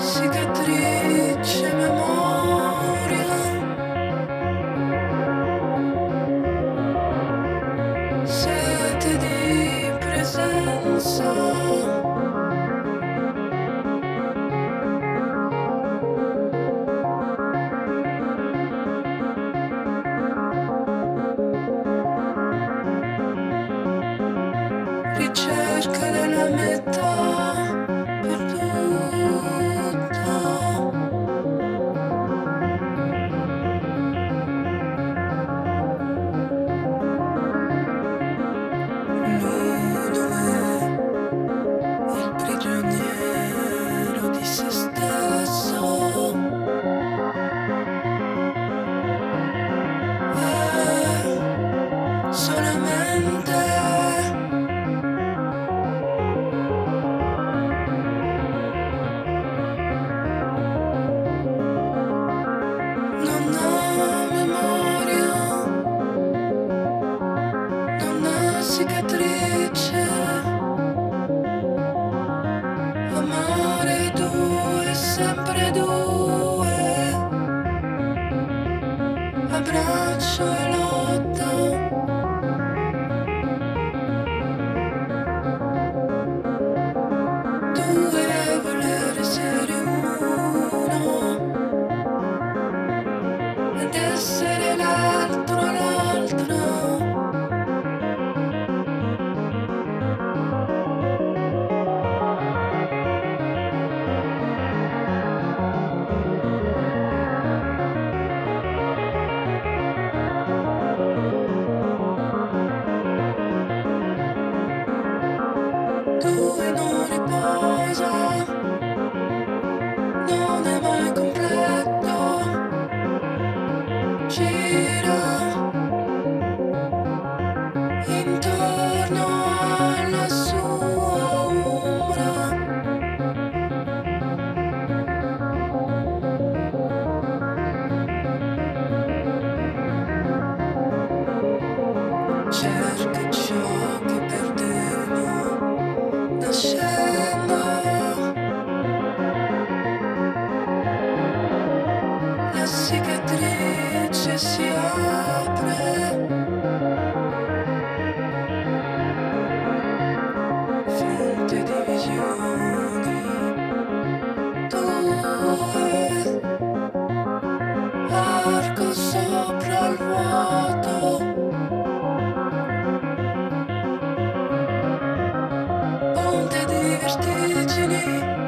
cicatrice, memoria, sete di presenza. Ricerca della metà perduta. Nudo è il prigioniero di se stesso. È solamente non ha memoria, non ha cicatrice. Amare due, sempre due. Abbraccio e lotta. Due a voler essere uno ed essere l'altro, l'altro. Due non riposa, non è mai completo. Gira intorno alla sua ombra. Cerca ciò che perdevo nascendo. La cicatrice si apre. Fonte di visioni. Due. Arco sopra il vuoto. Onde di vertigini.